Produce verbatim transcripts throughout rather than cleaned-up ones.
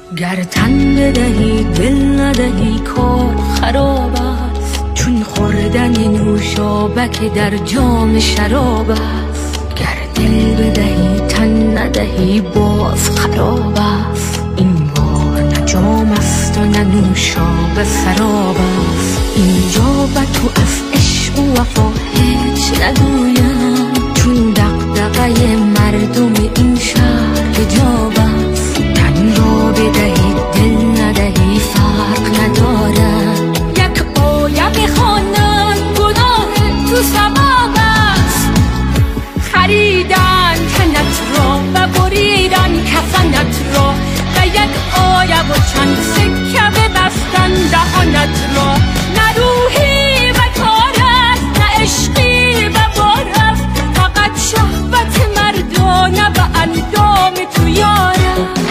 گر تن بدهی دل ندهی کار خراب است، چون خوردن نوشابک در جام شراب است. گر دل بدهی تن ندهی باز خراب است، این بار نه جام است و نه نوشابه سراب است. اینجا به تو از عشق و وفا هیچ نگویم، چون دغدغه مردم این شهر حجاب است. تن را بدهی دل ندهی فرق ندارد، یک آیه بخوانند گناه تو ثواب است. خریدن تنت را و بریدن کفنت را، و یک آیه و چند سکه ببستن دهانت را. نه روحی و کار است، نه عشقی و بار است، فقط شهوت مردانه و اندام تو یار است.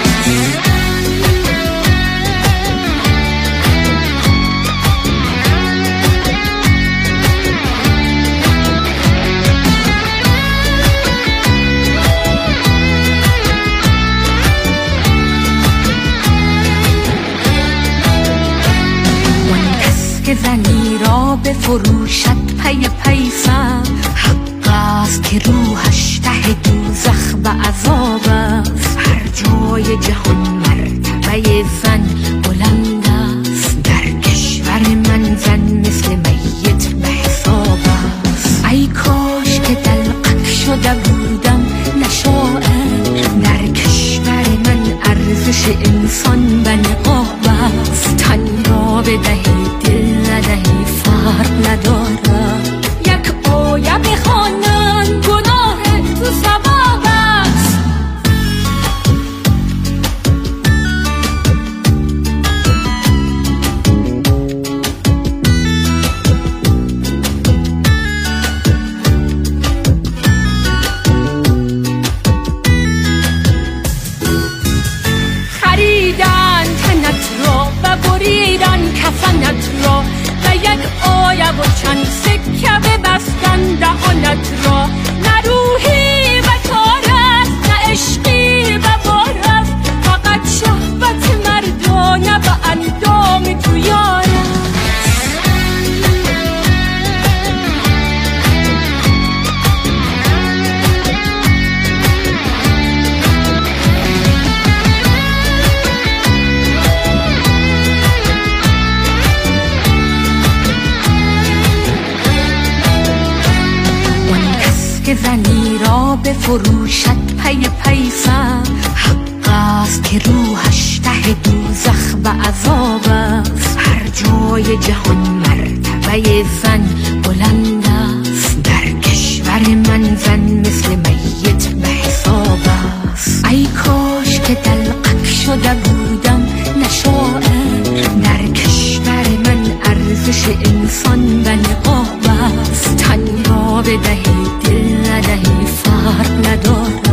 که زنی را بفروشد پی پیسم، حق است که روحش ته دوزخ و عذاب است. هر جای جهان مرتبه زن بلند است، در کشور من زن مثل میت به حساب است. ای کاش که دلقک شده بودم نه شاعر، در کشور من ارزش انسان به نقاب است. تن را بدهی دل ندهی فرق ندارد، یک آیه بخوانند گناه تو ثواب است. خریدن تنت را و بریدن کفنت را، و یک آیه و چند سکه ببستن دهانت را. نه روحی و کار است، نه عشقی و بار است، فقط شهوت مردانه و اندام تو یار است. که زنی را بفروشد پی پیسم، حق است که روحش ته دوزخ و عذاب است. هر جای جهان مرتبه زن بلند است، در کشور من زن مثل میت به حساب است. ای کاش که دلقک شده بودم نه شاعر، در کشور من ارزش انسان به نقاب است. تن را بدهی دل ندهی فرق ندارد،